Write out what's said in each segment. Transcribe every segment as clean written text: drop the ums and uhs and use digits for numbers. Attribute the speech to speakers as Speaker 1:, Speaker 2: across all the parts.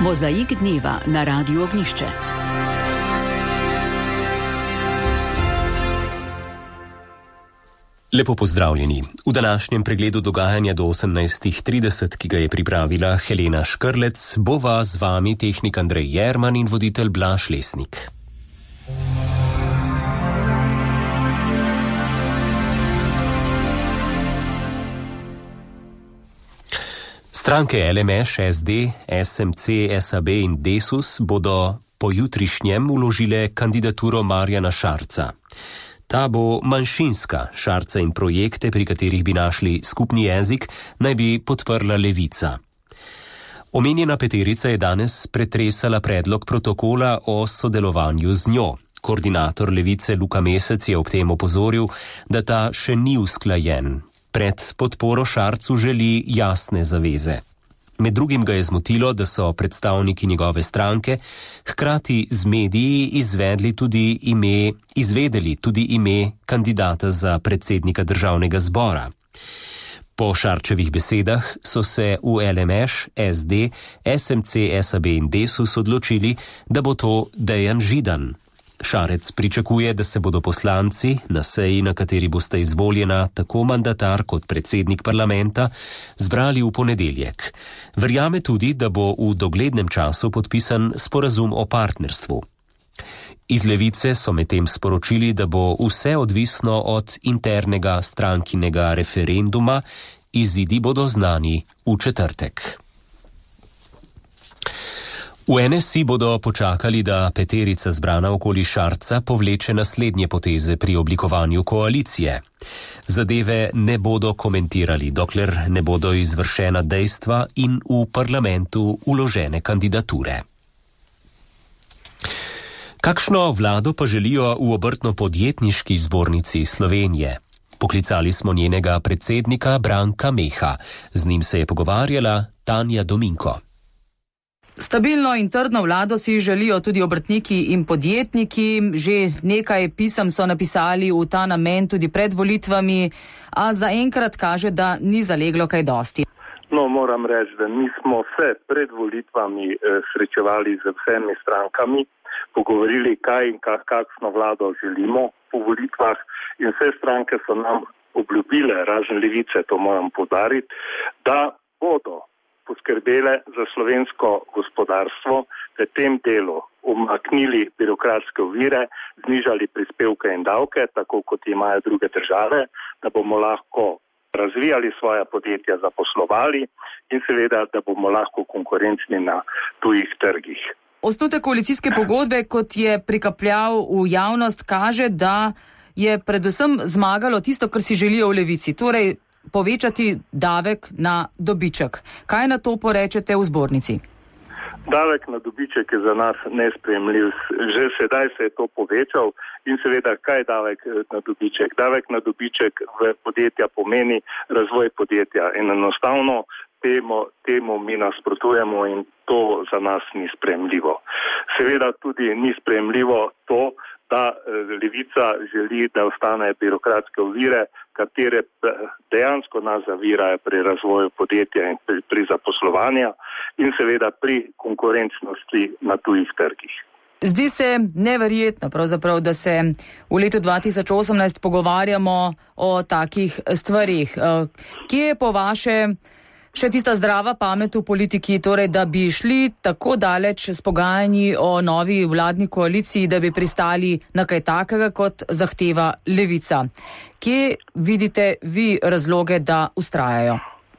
Speaker 1: Mozaik dneva na Radiu Ognjišče.
Speaker 2: Lepo pozdravljeni. V današnjem pregledu dogajanja do 18:30, ki ga je pripravila Helena Škrlec, bova z vami tehnik Andrej Jerman in voditelj Blaž Lesnik. Stranke LMŠ, SD, SMC, SAB in Desus bodo pojutrišnjem vložile kandidaturo Marjana Šarca. Ta bo manjšinska. Šarca in projekte, pri katerih bi našli skupni jezik, naj bi podprla Levica. Omenjena peterica je danes pretresala predlog protokola o sodelovanju z njo. Koordinator Levice Luka Mesec je ob tem opozoril, da ta še ni usklajen. Pred podporo Šarcu želi jasne zaveze. Med drugim ga je zmotilo, da so predstavniki njegove stranke hkrati z mediji izvedeli tudi ime kandidata za predsednika državnega zbora. Po Šarčevih besedah so se v LMŠ, SD, SMC, SAB in Desus odločili, da bo to Dejan Židan. Šarec pričakuje, da se bodo poslanci na seji, na kateri bosta izvoljena tako mandatar kot predsednik parlamenta, zbrali v ponedeljek. Verjame tudi, da bo v doglednem času podpisan sporazum o partnerstvu. Iz Levice so medtem sporočili, da bo vse odvisno od internega strankinega referenduma, izidi bodo znani v četrtek. V NSI bodo počakali, da peterica zbrana okoli Šarca povleče naslednje poteze pri oblikovanju koalicije. Zadeve ne bodo komentirali, dokler ne bodo izvršena dejstva in v parlamentu vložene kandidature. Kakšno vlado pa želijo v Obrtno-podjetniški zbornici Slovenije? Poklicali smo njenega predsednika Branka Meha. Z njim se je pogovarjala Tanja Dominko.
Speaker 3: Stabilno in trdno vlado si želijo tudi obrtniki in podjetniki. Že nekaj pisem so napisali v ta namen tudi pred volitvami, a zaenkrat kaže, da ni zaleglo kaj dosti.
Speaker 4: No, moram reči, da mi smo se pred volitvami srečevali z vsemi strankami, pogovorili, kaj in kakšno vlado želimo po volitvah, in vse stranke so nam obljubile, razen Levice, to moram poudariti, da bodo poskrbele za slovensko gospodarstvo, v tem delu umaknili birokratske ovire, znižali prispevke in davke, tako kot imajo druge države, da bomo lahko razvijali svoja podjetja, zaposlovali in seveda, da bomo lahko konkurenčni na tujih trgih.
Speaker 3: Osnutek koalicijske pogodbe, kot je prikapljal v javnost, kaže, da je predvsem zmagalo tisto, kar si želijo v Levici, torej povečati davek na dobiček. Kaj na to porečete v zbornici?
Speaker 4: Davek na dobiček je za nas nesprejemljiv. Že sedaj se je to povečal in seveda, kaj je davek na dobiček? Davek na dobiček v podjetja pomeni razvoj podjetja in enostavno temu mi nasprotujemo in to za nas ni sprejemljivo. Seveda tudi ni sprejemljivo to, da Levica želi, da ostane birokratske ovire, katere dejansko nas zavirajo pri razvoju podjetja in pri zaposlovanju in seveda pri konkurenčnosti na tujih trgih.
Speaker 3: Zdi se neverjetno pravzaprav, da se v letu 2018 pogovarjamo o takih stvarih. Kje je po vaše še tista zdrava pamet v politiki, torej da bi šli tako daleč s pogajanji o novi vladni koaliciji, da bi pristali na kaj takega, kot zahteva Levica? Kje vidite vi razloge, da ustrajajo?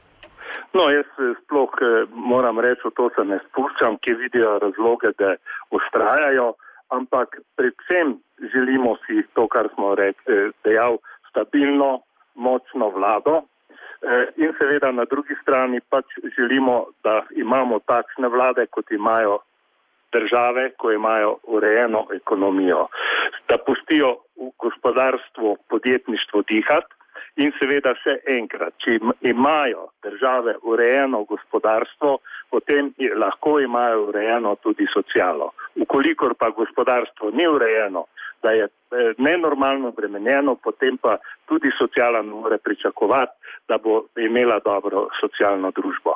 Speaker 4: No, jaz sploh moram reči, v to se ne spuščam, kje vidijo razloge, da ustrajajo, ampak predvsem želimo si to, kar smo dejal, stabilno, močno vlado. In seveda na drugi strani pač želimo, da imamo takšne vlade, kot imajo države, ko imajo urejeno ekonomijo. Da pustijo v gospodarstvu, podjetništvo dihati in seveda še enkrat, če imajo države urejeno gospodarstvo, potem lahko imajo urejeno tudi socialo. Ukolikor pa gospodarstvo ni urejeno, da je nenormalno bremenjeno, potem pa tudi sociala ne more pričakovati, da bo imela dobro socialno družbo.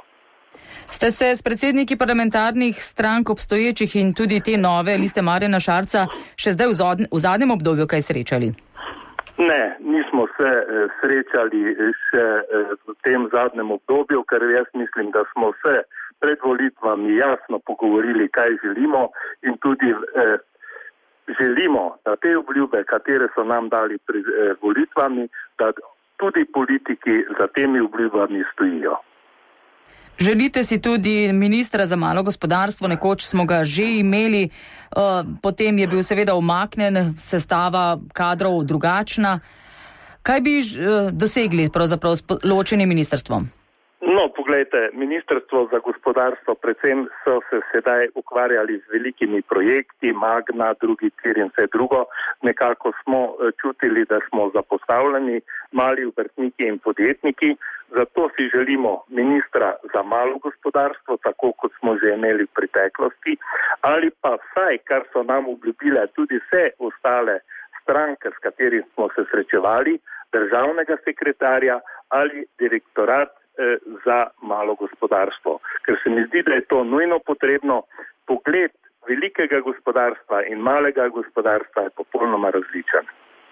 Speaker 3: Ste se s predsedniki parlamentarnih strank obstoječih in tudi te nove Liste Marjana Šarca še zdaj v zadnjem obdobju kaj srečali?
Speaker 4: Ne, nismo se srečali še v tem zadnjem obdobju, ker jaz mislim, da smo se pred volitvami jasno pogovorili, kaj želimo in tudi želimo, da te obljube, katere so nam dali pred volitvami, da tudi politiki za temi obljubami stojijo.
Speaker 3: Želite si tudi ministra za malo gospodarstvo, nekoč smo ga že imeli, potem je bil seveda umaknjen, sestava kadrov drugačna. Kaj bi dosegli pravzaprav s ločenim ministrstvom?
Speaker 4: No, poglejte, Ministrstvo za gospodarstvo predvsem so se sedaj ukvarjali z velikimi projekti, Magna, drugi tir in vse drugo. Nekako smo čutili, da smo zapostavljeni, mali obrtniki in podjetniki. Zato si želimo ministra za malo gospodarstvo, tako kot smo že imeli v preteklosti, ali pa vsaj, kar so nam obljubile tudi vse ostale stranke, s katerimi smo se srečevali, državnega sekretarja ali direktorat za malo gospodarstvo. Ker se mi zdi, da je to nujno potrebno. Pogled velikega gospodarstva in malega gospodarstva je popolnoma različen.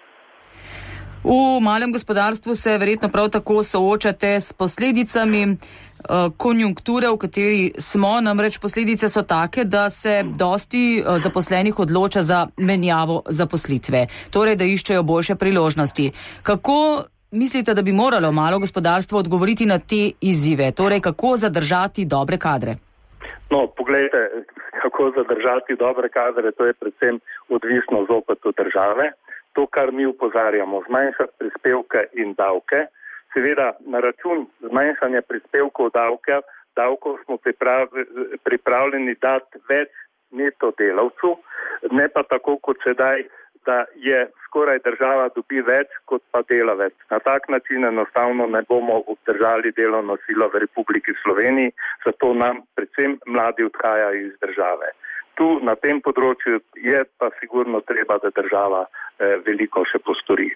Speaker 3: V malem gospodarstvu se verjetno prav tako soočate s posledicami konjunkture, v kateri smo. Namreč posledice so take, da se dosti zaposlenih odloča za menjavo zaposlitve, torej da iščejo boljše priložnosti. Kako mislite, da bi moralo malo gospodarstvo odgovoriti na te izzive? Torej, kako zadržati dobre kadre?
Speaker 4: No, poglejte, kako zadržati dobre kadre, to je predvsem odvisno zopet od države. To, kar mi upozarjamo, zmanjšati prispevke in davke. Seveda, na račun zmanjšanja prispevkov davkov smo pripravljeni dati več neto delavcu, ne pa tako kot sedaj, da je skoraj država dobi več kot pa delavec. Na tak način enostavno ne bomo obdržali delovno silo v Republiki Sloveniji, zato nam predvsem mladi odhajajo iz države. Tu na tem področju je pa sigurno treba, da država veliko še postori.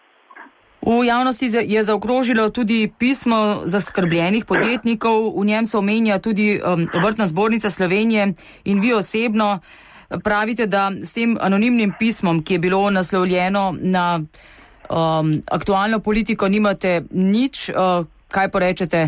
Speaker 3: V javnosti je zaokrožilo tudi pismo zaskrbljenih podjetnikov, v njem se omenja tudi Obrtna zbornica Slovenije in vi osebno pravite, da s tem anonimnim pismom, ki je bilo naslovljeno na aktualno politiko, nimate nič. Kaj porečete?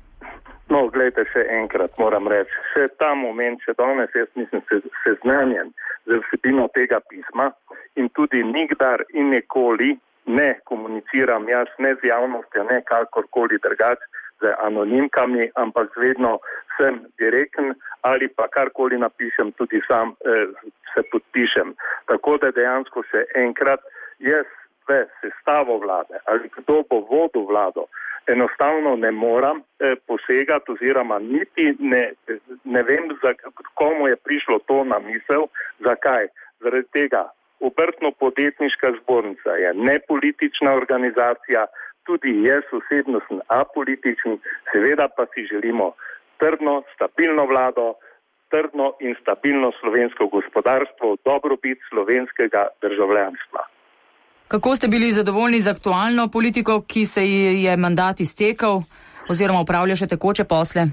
Speaker 4: No, gledajte, še enkrat moram reči, še ta moment, še danes, jaz nisem seznanjen z vsebino tega pisma in tudi nikdar in nikoli ne komuniciram jaz ne z javnostjo, ne kakorkoli drugače z anonimkami, ampak vedno sem direkten ali pa karkoli napišem, tudi sam se podpišem. Tako da dejansko še enkrat, jaz v sestavo vlade ali kdo bo vodil vlado, enostavno ne moram posegati oziroma niti ne vem, komu je prišlo to na misel. Zakaj? Zaradi tega Obrtno-podjetniška zbornica je nepolitična organizacija, tudi jaz osebno sem apolitičen, seveda pa si želimo trdno, stabilno vlado, trdno in stabilno slovensko gospodarstvo, dobrobit slovenskega državljanstva.
Speaker 3: Kako ste bili zadovoljni z aktualno politiko, ki se je mandat iztekel oziroma upravlja še tekoče posle?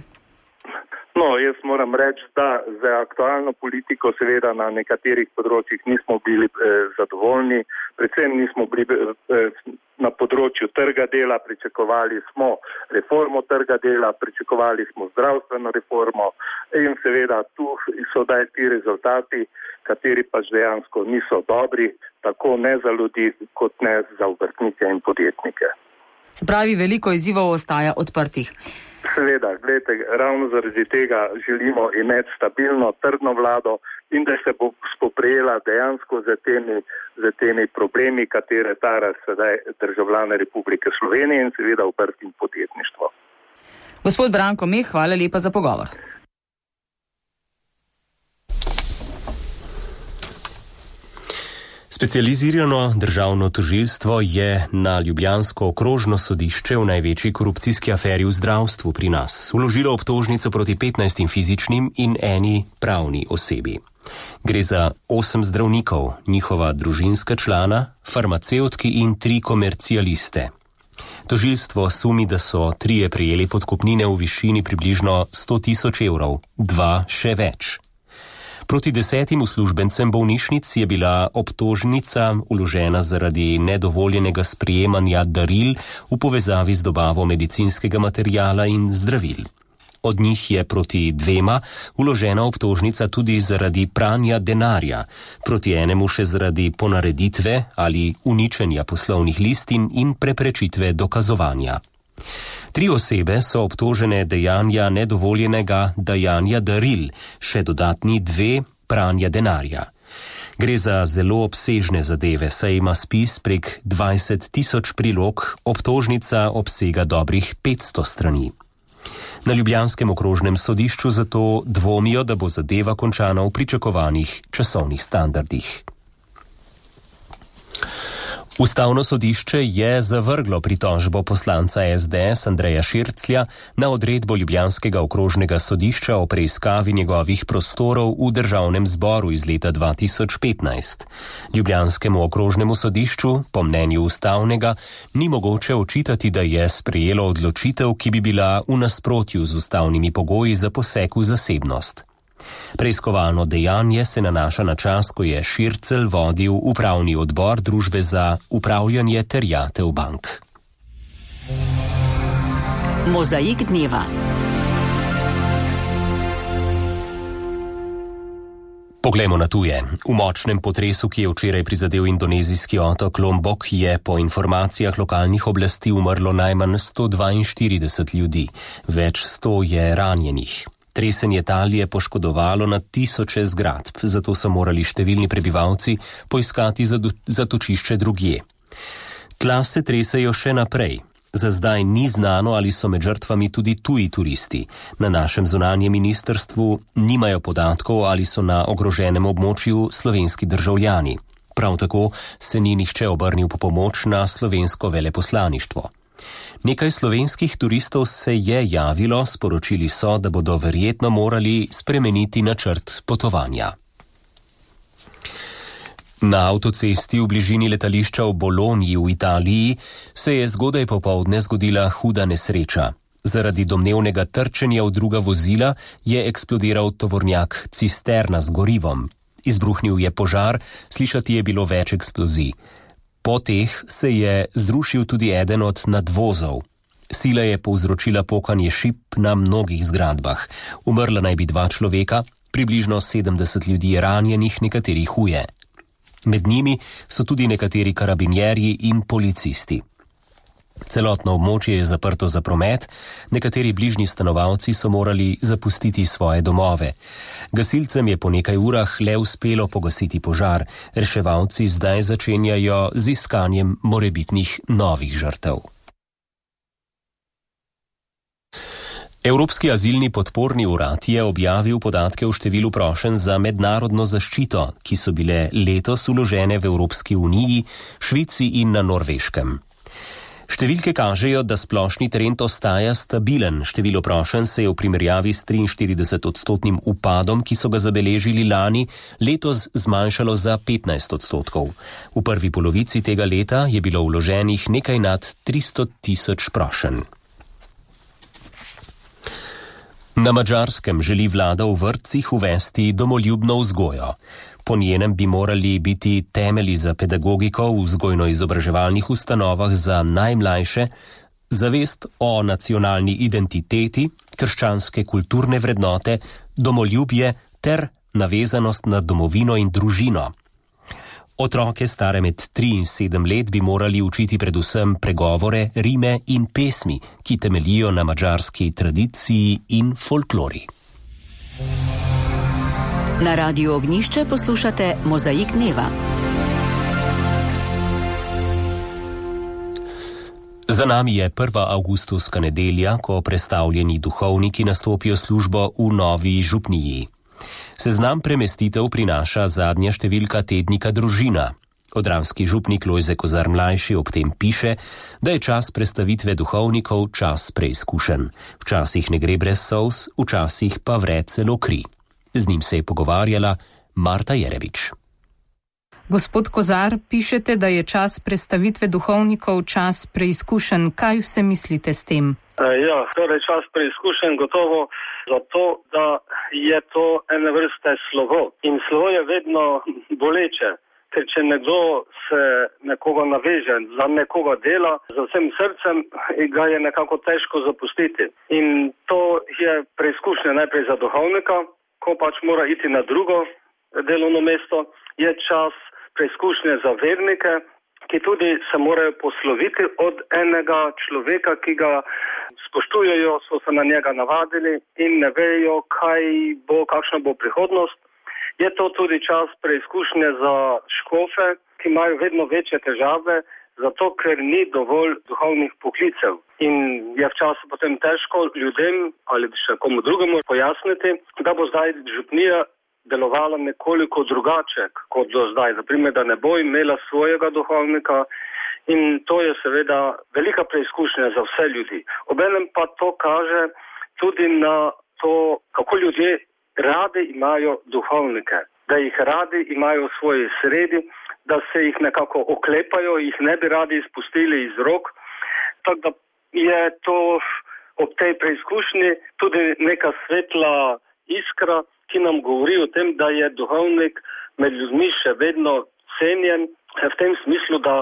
Speaker 4: No, jaz moram reči, da za aktualno politiko seveda na nekaterih področjih nismo bili zadovoljni, predvsem nismo bili na področju trga dela, pričakovali smo reformo trga dela, pričakovali smo zdravstveno reformo in seveda tu so daj ti rezultati, kateri pač dejansko niso dobri, tako ne za ljudi, kot ne za obrtnike in podjetnike.
Speaker 3: Se pravi, veliko izzivov ostaja odprtih.
Speaker 4: Seveda, gledajte, ravno zaradi tega želimo imeti stabilno, trdno vlado in da se bo spoprijela dejansko z temi problemi, katere tara sedaj državljane Republike Slovenije in seveda obrt in podjetništvo.
Speaker 3: Gospod Branko Meh, hvala lepa za pogovor.
Speaker 2: Specializirano državno tožilstvo je na ljubljansko okrožno sodišče v največji korupcijski aferi v zdravstvu pri nas vložilo obtožnico proti 15 fizičnim in eni pravni osebi. Gre za 8 zdravnikov, njihova družinska člana, farmacevtki in 3 komercialiste. Tožilstvo sumi, da so 3 prejeli podkupnine v višini približno 100.000 evrov, 2 še več. Proti 10 uslužbencem bolnišnic je bila obtožnica vložena zaradi nedovoljenega sprejemanja daril v povezavi z dobavo medicinskega materiala in zdravil. Od njih je proti 2 vložena obtožnica tudi zaradi pranja denarja, proti enemu še zaradi ponareditve ali uničenja poslovnih listin in preprečitve dokazovanja. 3 osebe so obtožene dejanja nedovoljenega dajanja daril, še dodatni 2 pranja denarja. Gre za zelo obsežne zadeve, saj ima spis prek 20.000 prilog, obtožnica obsega dobrih 500 strani. Na ljubljanskem okrožnem sodišču zato dvomijo, da bo zadeva končana v pričakovanih časovnih standardih. Ustavno sodišče je zavrglo pritožbo poslanca SDS Andreja Širclja na odredbo ljubljanskega okrožnega sodišča o preiskavi njegovih prostorov v državnem zboru iz leta 2015. Ljubljanskemu okrožnemu sodišču, po mnenju ustavnega, ni mogoče očitati, da je sprejelo odločitev, ki bi bila v nasprotju z ustavnimi pogoji za poseg v zasebnost. Preiskovalno dejanje se nanaša na čas, ko je Šircelj vodil upravni odbor Družbe za upravljanje terjatev bank.
Speaker 1: Mozaik dneva.
Speaker 2: Poglejmo na tuje. V močnem potresu, ki je včeraj prizadel indonezijski otok Lombok, je po informacijah lokalnih oblasti umrlo najmanj 142 ljudi, več 100 je ranjenih. Tresenje tal je poškodovalo na tisoče zgradb, zato so morali številni prebivalci poiskati zatočišče drugje. Tla se tresejo še naprej. Za zdaj ni znano, ali so med žrtvami tudi tuji turisti. Na našem zunanjem ministrstvu nimajo podatkov, ali so na ogroženem območju slovenski državljani. Prav tako se ni nihče obrnil po pomoč na slovensko veleposlaništvo. Nekaj slovenskih turistov se je javilo, sporočili so, da bodo verjetno morali spremeniti načrt potovanja. Na avtocesti v bližini letališča v Bologni v Italiji se je zgodaj popoldne zgodila huda nesreča. Zaradi domnevnega trčenja v druga vozila je eksplodiral tovornjak cisterna z gorivom. Izbruhnil je požar, slišati je bilo več eksplozij. Po teh se je zrušil tudi eden od nadvozov. Sila je povzročila pokanje šip na mnogih zgradbah. Umrla naj bi 2 človeka, približno 70 ljudi je ranjenih, nekateri huje. Med njimi so tudi nekateri karabinjerji in policisti. Celotno območje je zaprto za promet, nekateri bližnji stanovalci so morali zapustiti svoje domove. Gasilcem je po nekaj urah le uspelo pogasiti požar, reševalci zdaj začenjajo z iskanjem morebitnih novih žrtev. Evropski azilni podporni urad je objavil podatke o številu prošenj za mednarodno zaščito, ki so bile letos vložene v Evropski uniji, Švici in na Norveškem. Številke kažejo, da splošni trend ostaja stabilen. Število prošenj se je v primerjavi s 43% upadom, ki so ga zabeležili lani, letos zmanjšalo za 15%. V prvi polovici tega leta je bilo vloženih nekaj nad 300.000 prošenj. Na Madžarskem želi vlada v vrtcih uvesti domoljubno vzgojo. Po njenem bi morali biti temelji za pedagogiko v vzgojno-izobraževalnih ustanovah za najmlajše, zavest o nacionalni identiteti, krščanske kulturne vrednote, domoljubje ter navezanost na domovino in družino. Otroke stare med 3 in 7 let bi morali učiti predvsem pregovore, rime in pesmi, ki temeljijo na madžarski tradiciji in folklori.
Speaker 1: Na Radiu Ognjišče poslušate Mozaik dneva.
Speaker 2: Za nami je 1. avgustovska nedelja, ko prestavljeni duhovniki nastopijo službo v novi župniji. Seznam premestitev prinaša zadnja številka tednika Družina. Odravski župnik Lojze Kozar mlajši ob tem piše, da je čas prestavitve duhovnikov čas preizkušen. Včasih ne gre brez solz, včasih pa vre celo kri. Z njim se je pogovarjala Marta Jerevič.
Speaker 5: Gospod Kozar, pišete, da je čas prestavitve duhovnikov čas preizkušenj. Kaj vse mislite s tem?
Speaker 6: Torej čas preizkušenj gotovo zato, da je to ene vrste slovo. In slovo je vedno boleče, ker če nekdo se nekoga naveže, za nekoga dela, za vsem srcem, ga je nekako težko zapustiti. In to je preizkušnja najprej za duhovnika, ko pač mora iti na drugo delovno mesto, je čas preizkušnje za vernike, ki tudi se morajo posloviti od enega človeka, ki ga spoštujejo, so se na njega navadili in ne vejo, kakšna bo prihodnost. Je to tudi čas preizkušnje za škofe, ki imajo vedno večje težave, zato ker ni dovolj duhovnih poklicev. In je včasih potem težko ljudem ali še komu drugemu pojasniti, da bo zdaj župnija delovala nekoliko drugače kot do zdaj. Naprimer, da ne bo imela svojega duhovnika, in to je seveda velika preizkušnja za vse ljudi. Obenem pa to kaže tudi na to, kako ljudje radi imajo duhovnike, da jih radi imajo v svoji sredi, da se jih nekako oklepajo, jih ne bi radi izpustili iz rok. Tako da je to ob tej preizkušnji tudi neka svetla iskra, ki nam govori o tem, da je duhovnik med ljudmi še vedno cenjen, v tem smislu, da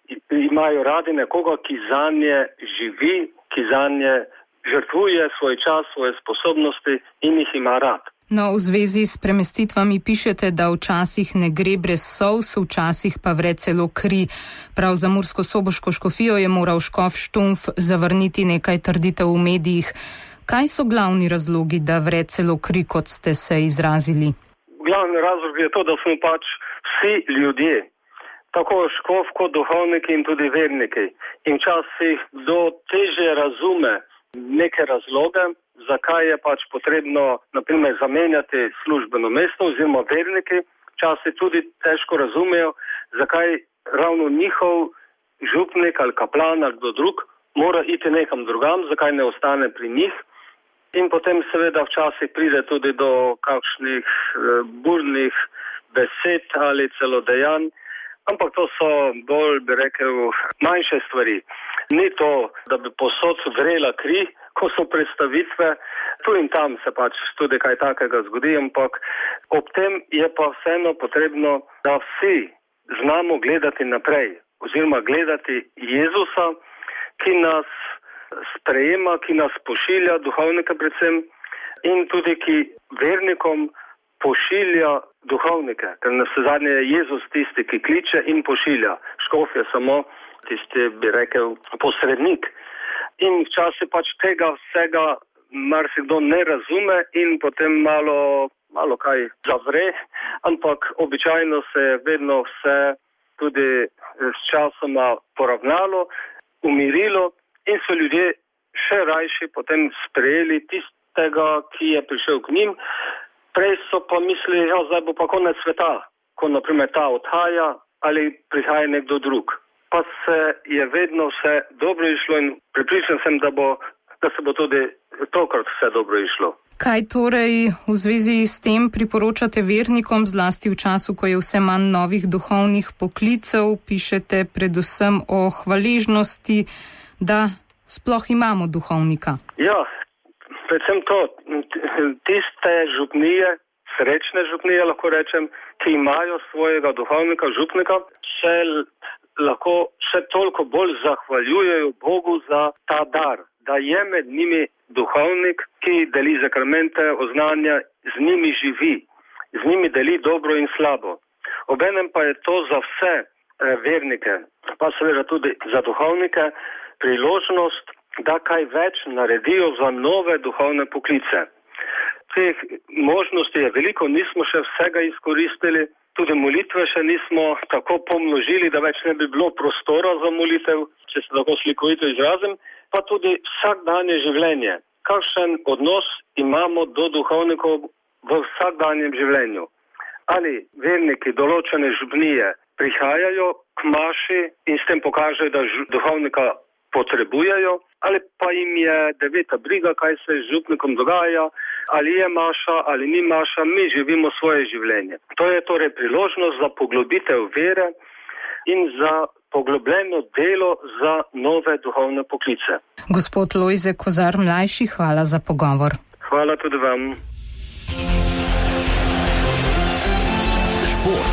Speaker 6: imajo radi nekoga, ki zanje živi, ki zanje žrtvuje svoj čas, svoje sposobnosti in jih ima rad.
Speaker 5: No, v zvezi s premestitvami pišete, da včasih ne gre brez solz, včasih pa vre celo kri. Prav za Mursko-Soboško škofijo je moral škof Štumpf zavrniti nekaj trditev v medijih. Kaj so glavni razlogi, da vre celo kri, kot ste se izrazili?
Speaker 6: Glavni razlog je to, da smo pač vsi ljudje, tako škof kot duhovniki in tudi verniki. In včasih kdo težje razume neke razloge, zakaj je pač potrebno, naprimer, zamenjati službeno mesto, oziroma verniki včasih tudi težko razumejo, zakaj ravno njihov župnik ali kaplan ali kdo drug mora iti nekam drugam, zakaj ne ostane pri njih. In potem seveda včasih pride tudi do kakšnih burnih besed ali celo dejanj, ampak to so bolj, bi rekel, manjše stvari. Ni to, da bi posod vrela kri, ko so predstavitve, tu in tam se pač tudi kaj takega zgodi, ampak ob tem je pa vseeno potrebno, da vsi znamo gledati naprej, oziroma gledati Jezusa, ki nas sprejema, ki nas pošilja, duhovnike predvsem, in tudi ki vernikom pošilja duhovnike, ker na vse zadnje je Jezus tisti, ki kliče in pošilja. Škof je samo tisti, bi rekel, posrednik. In včasih pač tega vsega marsikdo ne razume in potem malo kaj zavre, ampak običajno se je vedno vse tudi s časoma poravnalo, umirilo in so ljudje še rajši potem sprejeli tistega, ki je prišel k njim. Prej so pa mislili, zdaj bo pa konec sveta, ko naprimer ta odhaja ali prihaja nekdo drug. Pa se je vedno vse dobro išlo in prepričan sem, da se bo tudi tokrat vse dobro išlo.
Speaker 5: Kaj torej v zvezi s tem priporočate vernikom, zlasti v času, ko je vse manj novih duhovnih poklicev, pišete predvsem o hvaležnosti, da sploh imamo duhovnika?
Speaker 6: Ja, predvsem to, tiste župnije, srečne župnije lahko rečem, ki imajo svojega duhovnika, župnika, se lahko še toliko bolj zahvaljujejo Bogu za ta dar, da je med njimi duhovnik, ki deli zakramente, oznanja, z njimi živi, z njimi deli dobro in slabo. Obenem pa je to za vse vernike, pa seveda tudi za duhovnike, priložnost, da kaj več naredijo za nove duhovne poklice. Teh možnosti je veliko, nismo še vsega izkoristili, tudi molitve še nismo tako pomnožili, da več ne bi bilo prostora za molitev, če se tako slikovito izrazim, pa tudi vsakdanje življenje. Kakšen odnos imamo do duhovnikov v vsakdanjem življenju? Ali verniki določene župnije prihajajo k maši in s tem pokažejo, da duhovnika potrebujejo, ali pa jim je deveta briga, kaj se z župnikom dogaja, ali je maša, ali ni maša, mi živimo svoje življenje. To je torej priložnost za poglobitev vere in za poglobljeno delo za nove duhovne poklice.
Speaker 5: Gospod Lojze Kozar mlajši, hvala za pogovor.
Speaker 6: Hvala tudi vam.
Speaker 7: Šport.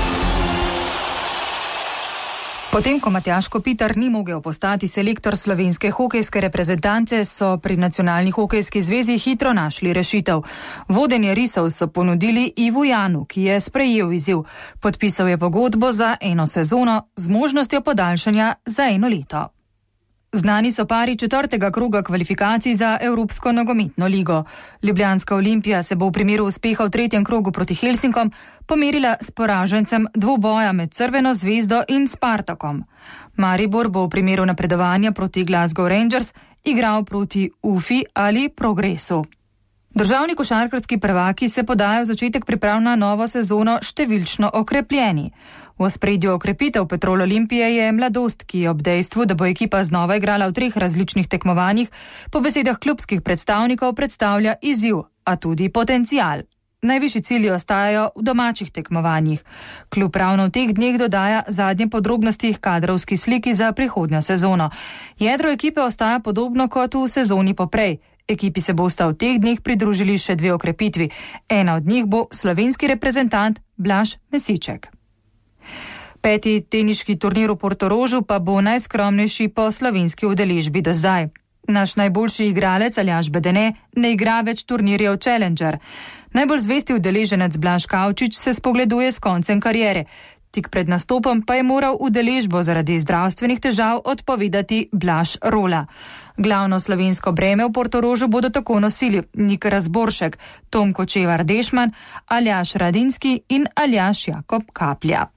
Speaker 8: Potem, ko Matjaž Kopitar ni mogel postati selektor slovenske hokejske reprezentance, so pri Nacionalni hokejski zvezi hitro našli rešitev. Vodenje risov so ponudili Ivu Janu, ki je sprejel izziv. Podpisal je pogodbo za 1 sezono z možnostjo podaljšanja za 1 leto. Znani so pari 4. kroga kvalifikacij za Evropsko nogometno ligo. Ljubljanska Olimpija se bo v primeru uspeha v 3. krogu proti Helsinkom pomerila s poražencem dvoboja med Crveno zvezdo in Spartakom. Maribor bo v primeru napredovanja proti Glasgow Rangers igral proti UFI ali Progresu. Državni košarkarski prvaki se podajo v začetek priprav na novo sezono številčno okrepljeni. V ospredju okrepitev Petrol Olimpije je mladost, ki ob dejstvu, da bo ekipa znova igrala v 3 različnih tekmovanjih, po besedah klubskih predstavnikov predstavlja izziv, a tudi potencial. Najvišji cilji ostajajo v domačih tekmovanjih. Klub ravno v teh dneh dodaja zadnje podrobnosti kadrovski sliki za prihodnjo sezono. Jedro ekipe ostaja podobno kot v sezoni poprej. Ekipi se bosta v teh dneh pridružili še 2 okrepitvi. Ena od njih bo slovenski reprezentant Blaž Mesiček. 5. teniški turnir v Portorožu pa bo najskromnejši po slovenski udeležbi do zdaj. Naš najboljši igralec Aljaž Bedene ne igra več turnirjev Challenger. Najbolj zvesti udeleženec Blaž Kavčič se spogleduje s koncem kariere. Tik pred nastopom pa je moral udeležbo zaradi zdravstvenih težav odpovedati Blaž Rola. Glavno slovensko breme v Portorožu bodo tako nosili Nik Razboršek, Tom Kočevar Dešman, Aljaž Radinski in Aljaž Jakob Kaplja.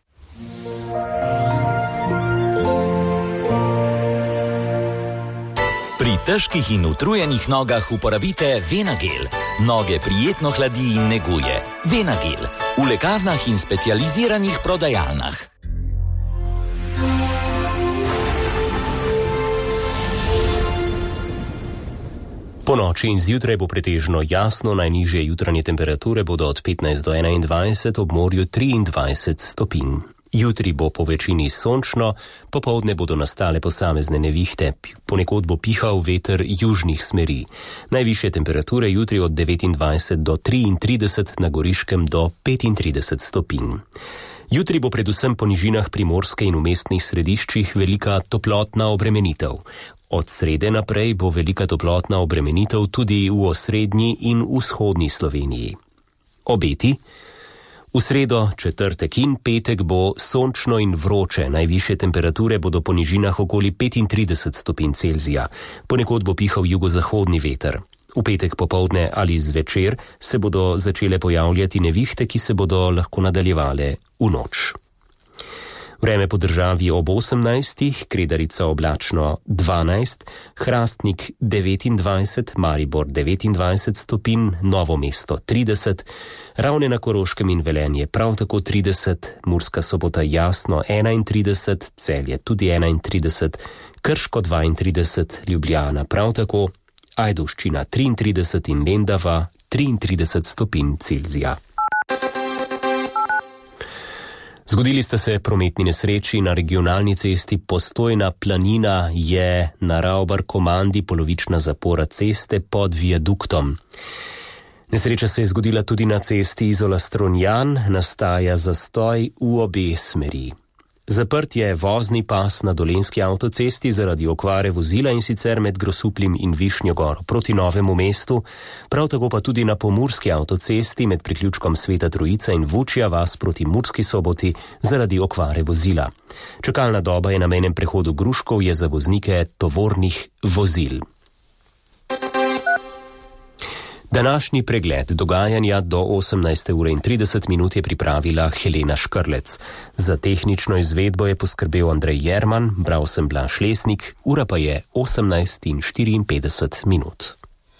Speaker 7: Pri težkih in utrujenih nogah uporabite Venagel. Noge prijetno hladi in neguje. Venagel. V lekarnah in specializiranih prodajalnah.
Speaker 2: Po noči in zjutraj bo pretežno jasno, najnižje jutranje temperature bodo od 15 do 21, ob morju 23 stopinj. Jutri bo po večini sončno, popoldne bodo nastale posamezne nevihte, ponekod bo pihal veter južnih smeri. Najvišje temperature jutri od 29 do 33, na Goriškem do 35 stopinj. Jutri bo predvsem po nižinah primorske in v mestnih središčih velika toplotna obremenitev. Od srede naprej bo velika toplotna obremenitev tudi v osrednji in vzhodni Sloveniji. Obeti? V sredo, četrtek in petek bo sončno in vroče, najvišje temperature bodo po nižinah okoli 35 stopinj Celzija, ponekod bo pihal jugozahodni veter. V petek popoldne ali zvečer se bodo začele pojavljati nevihte, ki se bodo lahko nadaljevale v noč. Vreme po državi ob 18, Kredarica oblačno 12, Hrastnik 29, Maribor 29 stopinj, Novo mesto 30, Ravne na Koroškem in Velenje prav tako 30, Murska Sobota jasno 31, Celje tudi 31, Krško 32, Ljubljana prav tako, Ajdovščina 33 in Lendava 33 stopinj Celzija. Zgodili sta se prometni nesreči na regionalni cesti Postojna Planina, je na Ravbar-Komandi polovična zapora ceste pod viaduktom. Nesreča se je zgodila tudi na cesti Izola-Stronjan, nastaja zastoj v obe smeri. Zaprt je vozni pas na Dolenjski avtocesti zaradi okvare vozila, in sicer med Grosuplim in Višnjo Goro proti Novemu mestu, prav tako pa tudi na Pomurski avtocesti med priključkom Sveta Trojica in Vučja vas proti Murski Soboti zaradi okvare vozila. Čakalna doba je na mejnem prehodu Gruškovje za voznike tovornih vozil. Današnji pregled dogajanja do 18:30 je pripravila Helena Škrlec. Za tehnično izvedbo je poskrbel Andrej Jerman, bral sem Blaž Lesnik, ura pa je 18:54.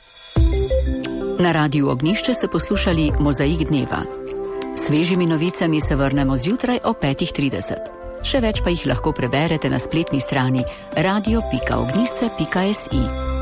Speaker 1: Na Radiu Ognjišče ste poslušali Mozaik dneva. Svežimi novicami se vrnemo zjutraj o 5:30. Še več pa jih lahko preberete na spletni strani radio.ognisce.si.